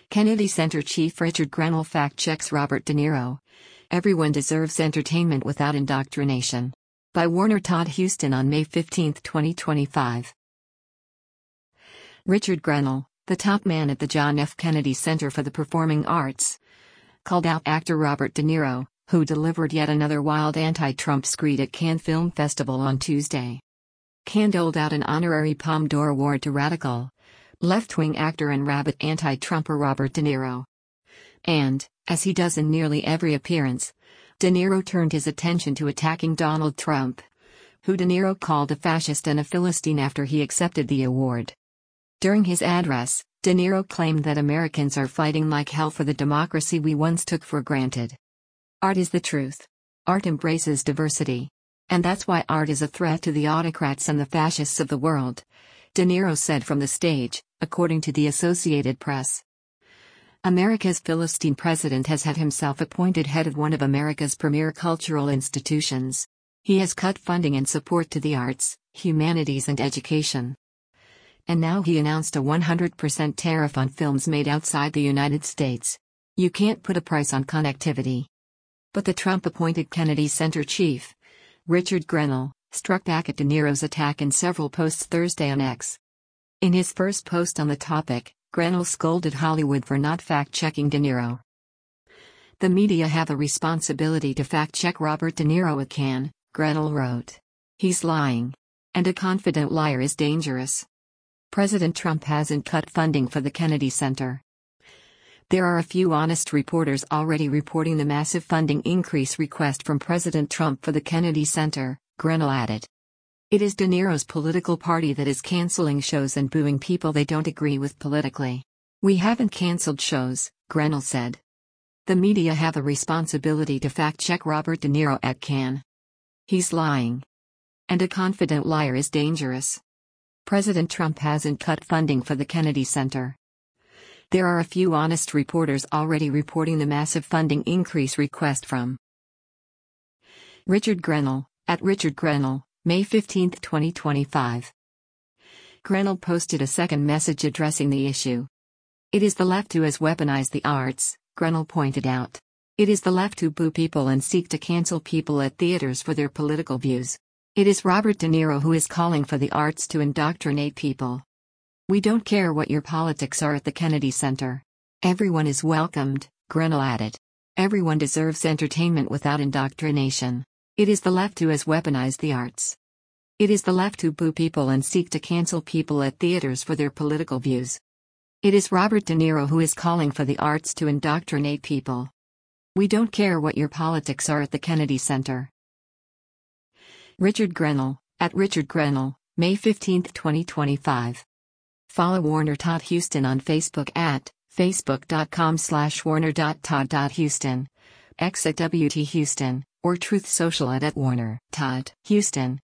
Kennedy Center Chief Richard Grenell fact-checks Robert De Niro. Everyone deserves entertainment without indoctrination. By Warner Todd Huston on May 15, 2025. Richard Grenell, the top man at the John F. Kennedy Center for the Performing Arts, called out actor Robert De Niro, who delivered yet another wild anti-Trump screed at Cannes Film Festival on Tuesday. Cannes doled out an honorary Palme d'Or award to radical, left-wing actor and rabid anti-Trumper Robert De Niro. And, as he does in nearly every appearance, De Niro turned his attention to attacking Donald Trump, who De Niro called a fascist and a Philistine after he accepted the award. During his address, De Niro claimed that Americans are fighting like hell for the democracy we once took for granted. Art is the truth. Art embraces diversity. And that's why art is a threat to the autocrats and the fascists of the world, De Niro said from the stage, according to the Associated Press. America's Philistine president has had himself appointed head of one of America's premier cultural institutions. He has cut funding and support to the arts, humanities and education. And now he announced a 100% tariff on films made outside the United States. You can't put a price on connectivity. But the Trump-appointed Kennedy Center chief, Richard Grenell, struck back at De Niro's attack in several posts Thursday on X. In his first post on the topic, Grenell scolded Hollywood for not fact-checking De Niro. The media have a responsibility to fact-check Robert De Niro at Cannes, Grenell wrote. He's lying. And a confident liar is dangerous. President Trump hasn't cut funding for the Kennedy Center. There are a few honest reporters already reporting the massive funding increase request from President Trump for the Kennedy Center, Grenell added. It is De Niro's political party that is canceling shows and booing people they don't agree with politically. We haven't canceled shows, Grenell said. The media have a responsibility to fact-check Robert De Niro at Cannes. He's lying. And a confident liar is dangerous. President Trump hasn't cut funding for the Kennedy Center. There are a few honest reporters already reporting the massive funding increase request from Richard Grenell, at Richard Grenell, May 15, 2025. Grenell posted a second message addressing the issue. It is the left who has weaponized the arts, Grenell pointed out. It is the left who boo people and seek to cancel people at theaters for their political views. It is Robert De Niro who is calling for the arts to indoctrinate people. We don't care what your politics are at the Kennedy Center. Everyone is welcomed, Grenell added. Everyone deserves entertainment without indoctrination. It is the left who has weaponized the arts. It is the left who boo people and seek to cancel people at theaters for their political views. It is Robert De Niro who is calling for the arts to indoctrinate people. We don't care what your politics are at the Kennedy Center. Richard Grenell, at Richard Grenell, May 15, 2025. Follow Warner Todd Huston on Facebook at facebook.com/warner.todd.huston, X at WT Huston, or Truth Social at Warner Todd Huston.